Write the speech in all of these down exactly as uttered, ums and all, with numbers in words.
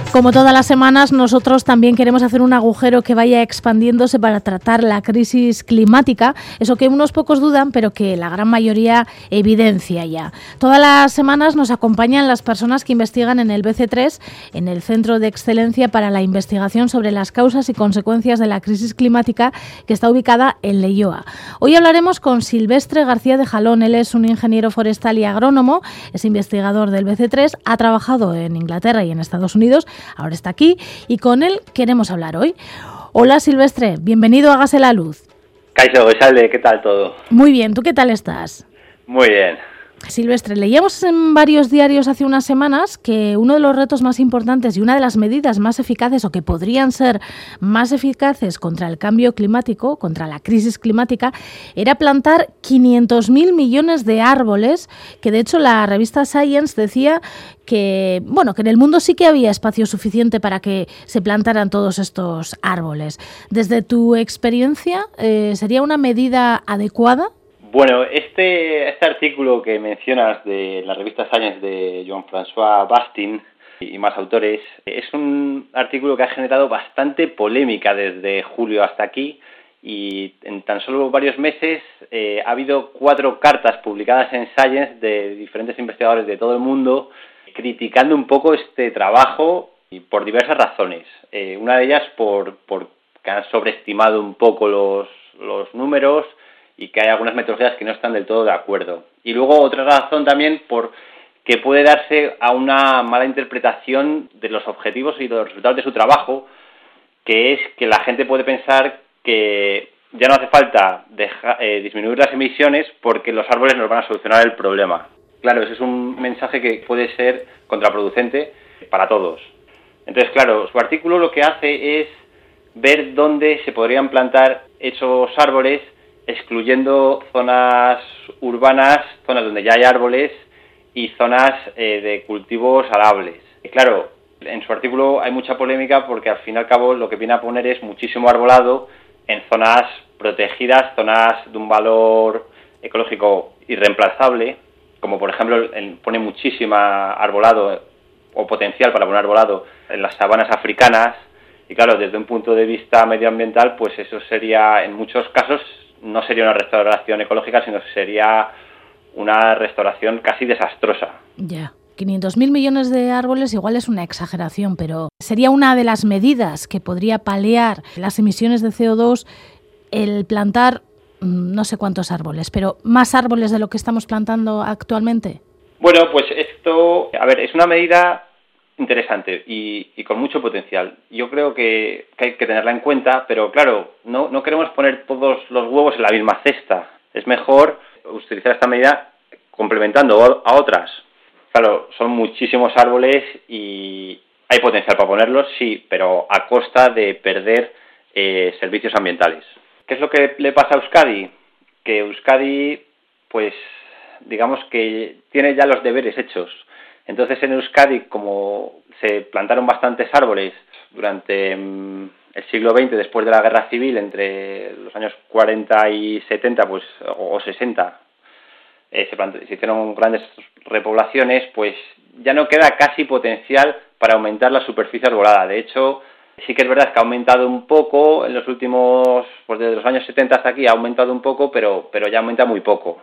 Como todas las semanas, nosotros también queremos hacer un agujero que vaya expandiéndose para tratar la crisis climática, eso que unos pocos dudan, pero que la gran mayoría evidencia ya. Todas las semanas nos acompañan las personas que investigan en el B C tres, en el Centro de Excelencia para la Investigación sobre las Causas y Consecuencias de la Crisis Climática, que está ubicada en Leioa. Hoy hablaremos con Silvestre García de Jalón. Él es un ingeniero forestal y agrónomo, es investigador del B C tres, ha trabajado en Inglaterra y en Estados Unidos. Ahora está aquí y con él queremos hablar hoy. Hola Silvestre, bienvenido a Hágase la Luz. Kaixo, Goizalde, ¿qué tal todo? Muy bien, ¿tú qué tal estás? Muy bien. Silvestre, leíamos en varios diarios hace unas semanas que uno de los retos más importantes y una de las medidas más eficaces o que podrían ser más eficaces contra el cambio climático, contra la crisis climática, era plantar quinientos mil millones de árboles, que de hecho la revista Science decía que, bueno, que en el mundo sí que había espacio suficiente para que se plantaran todos estos árboles. Desde tu experiencia, eh, ¿sería una medida adecuada? Bueno, este, este artículo que mencionas de la revista Science de Jean-François Bastin y más autores es un artículo que ha generado bastante polémica desde julio hasta aquí y en tan solo varios meses eh, ha habido cuatro cartas publicadas en Science de diferentes investigadores de todo el mundo criticando un poco este trabajo y por diversas razones. Eh, una de ellas por, por que han sobreestimado un poco los, los números y que hay algunas metodologías que no están del todo de acuerdo. Y luego otra razón también por que puede darse a una mala interpretación de los objetivos y de los resultados de su trabajo, que es que la gente puede pensar que ya no hace falta deja, eh, disminuir las emisiones porque los árboles nos van a solucionar el problema. Claro, ese es un mensaje que puede ser contraproducente para todos. Entonces, claro, su artículo lo que hace es ver dónde se podrían plantar esos árboles excluyendo zonas urbanas, zonas donde ya hay árboles y zonas eh, de cultivos arables. Y claro, en su artículo hay mucha polémica porque al fin y al cabo lo que viene a poner es muchísimo arbolado en zonas protegidas, zonas de un valor ecológico irreemplazable, como por ejemplo pone muchísima arbolado o potencial para poner arbolado en las sabanas africanas. Y claro, desde un punto de vista medioambiental, pues eso sería, en muchos casos, no sería una restauración ecológica, sino que sería una restauración casi desastrosa. Ya, quinientos mil millones de árboles igual es una exageración, pero sería una de las medidas que podría paliar las emisiones de C O dos el plantar no sé cuántos árboles, pero más árboles de lo que estamos plantando actualmente. Bueno, pues esto, a ver, es una medida interesante y, y con mucho potencial. Yo creo que, que hay que tenerla en cuenta, pero claro, no, no queremos poner todos los huevos en la misma cesta. Es mejor utilizar esta medida complementando a otras. Claro, son muchísimos árboles y hay potencial para ponerlos, sí, pero a costa de perder eh, servicios ambientales. ¿Qué es lo que le pasa a Euskadi? Que Euskadi, pues, digamos que tiene ya los deberes hechos. Entonces en Euskadi, como se plantaron bastantes árboles durante mm, el siglo veinte, después de la Guerra Civil, entre los años cuarenta y setenta, pues, o sesenta, eh, se, plante, se hicieron grandes repoblaciones, pues ya no queda casi potencial para aumentar la superficie arbolada. De hecho, sí que es verdad que ha aumentado un poco en los últimos, pues desde los años setenta hasta aquí ha aumentado un poco, pero, pero ya aumenta muy poco.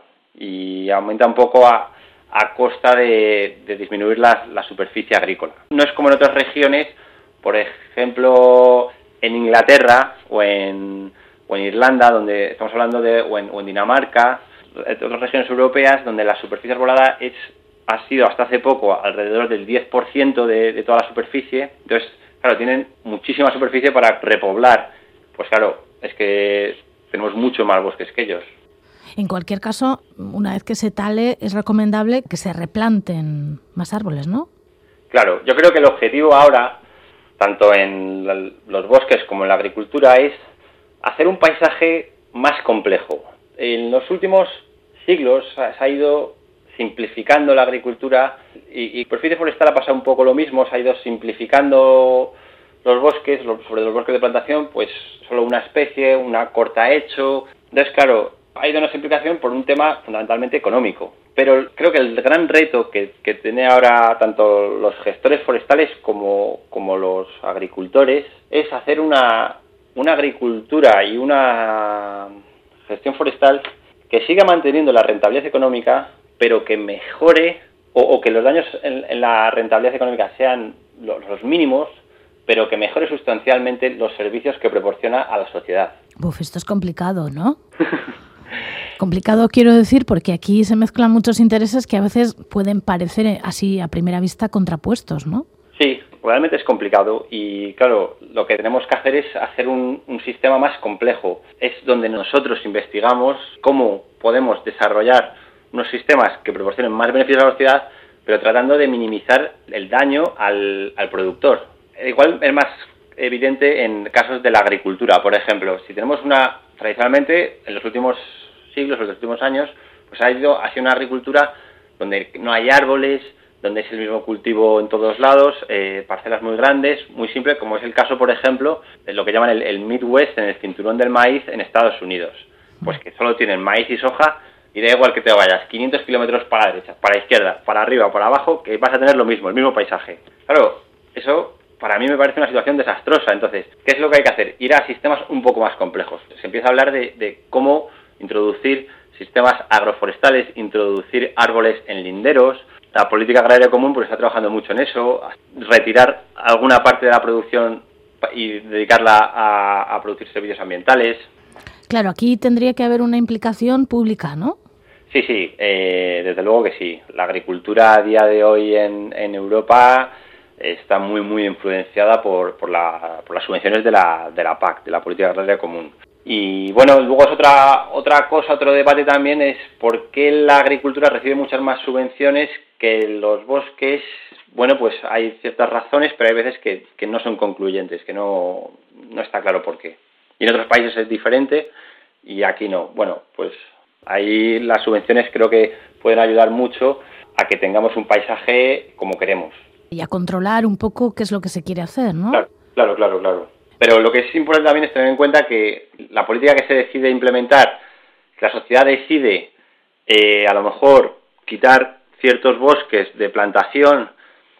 Y aumenta un poco a... a costa de, de disminuir la, la superficie agrícola. No es como en otras regiones, por ejemplo, en Inglaterra o en, o en Irlanda, donde estamos hablando de, o en, o en Dinamarca, en otras regiones europeas, donde la superficie arbolada es, ha sido hasta hace poco alrededor del diez por ciento de, de toda la superficie. Entonces, claro, tienen muchísima superficie para repoblar. Pues claro, es que tenemos mucho más bosques que ellos. En cualquier caso, una vez que se tale, es recomendable que se replanten más árboles, ¿no? Claro, yo creo que el objetivo ahora, tanto en la, los bosques como en la agricultura, es hacer un paisaje más complejo. En los últimos siglos se ha ido simplificando la agricultura y, y superficie forestal ha pasado un poco lo mismo, se ha ido simplificando los bosques, los, sobre los bosques de plantación, pues solo una especie, una corta hecho. Entonces, claro, ha ido una simplificación por un tema fundamentalmente económico, pero creo que el gran reto que, que tienen ahora tanto los gestores forestales como, como los agricultores es hacer una, una agricultura y una gestión forestal que siga manteniendo la rentabilidad económica, pero que mejore o, o que los daños en, en la rentabilidad económica sean los, los mínimos, pero que mejore sustancialmente los servicios que proporciona a la sociedad. Uf, esto es complicado, ¿no? Complicado quiero decir porque aquí se mezclan muchos intereses que a veces pueden parecer así a primera vista contrapuestos, ¿no? Sí, realmente es complicado y claro, lo que tenemos que hacer es hacer un, un sistema más complejo. Es donde nosotros investigamos cómo podemos desarrollar unos sistemas que proporcionen más beneficios a la sociedad, pero tratando de minimizar el daño al, al productor. Igual es más evidente en casos de la agricultura, por ejemplo. Si tenemos una, tradicionalmente, en los últimos siglos, en los últimos años, pues ha ido hacia una agricultura donde no hay árboles, donde es el mismo cultivo en todos lados, eh, parcelas muy grandes, muy simple, como es el caso, por ejemplo, de lo que llaman el, el Midwest, en el cinturón del maíz en Estados Unidos. Pues que solo tienen maíz y soja, y da igual que te vayas, quinientos kilómetros para la derecha, para la izquierda, para arriba o para abajo, que vas a tener lo mismo, el mismo paisaje. Claro, eso para mí me parece una situación desastrosa. Entonces, ¿qué es lo que hay que hacer? Ir a sistemas un poco más complejos. Se empieza a hablar de, de cómo introducir sistemas agroforestales, introducir árboles en linderos. La política agraria común pues está trabajando mucho en eso, retirar alguna parte de la producción y dedicarla a, a producir servicios ambientales. Claro, aquí tendría que haber una implicación pública, ¿no? Sí, sí, eh, desde luego que sí. La agricultura a día de hoy en, en Europa está muy, muy influenciada por, por, la, por las subvenciones de la, de la P A C, de la Política Agraria Común. Y bueno, luego es otra, otra cosa, otro debate también es por qué la agricultura recibe muchas más subvenciones que los bosques. Bueno, pues hay ciertas razones, pero hay veces que, que no son concluyentes, que no, no está claro por qué. Y en otros países es diferente y aquí no. Bueno, pues ahí las subvenciones creo que pueden ayudar mucho a que tengamos un paisaje como queremos. Y a controlar un poco qué es lo que se quiere hacer, ¿no? Claro, claro, claro, claro. Pero lo que es importante también es tener en cuenta que la política que se decide implementar, que la sociedad decide eh, a lo mejor quitar ciertos bosques de plantación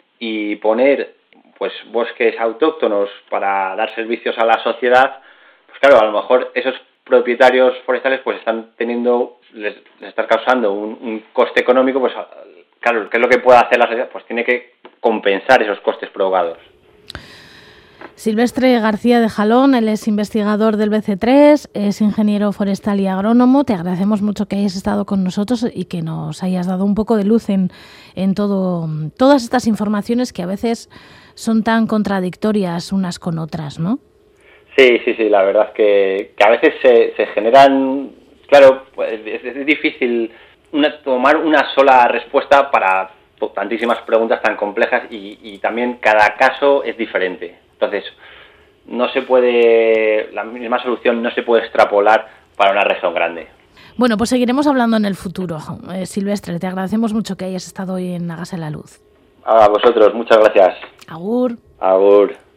y poner pues bosques autóctonos para dar servicios a la sociedad, pues claro, a lo mejor esos propietarios forestales pues están teniendo, les, les está causando un, un coste económico, pues claro, ¿qué es lo que puede hacer la sociedad? Pues tiene que compensar esos costes provocados. Silvestre García de Jalón, él es investigador del B C tres, es ingeniero forestal y agrónomo. Te agradecemos mucho que hayas estado con nosotros y que nos hayas dado un poco de luz en, en todo, todas estas informaciones que a veces son tan contradictorias unas con otras, ¿no? Sí, sí, sí, la verdad es que, que a veces se, se generan, claro, pues es, es difícil una, tomar una sola respuesta para tantísimas preguntas tan complejas y, y también cada caso es diferente. Entonces, no se puede, la misma solución no se puede extrapolar para una región grande. Bueno, pues seguiremos hablando en el futuro. Eh, Silvestre, te agradecemos mucho que hayas estado hoy en Hágase la Luz. A vosotros, muchas gracias. Agur. Agur.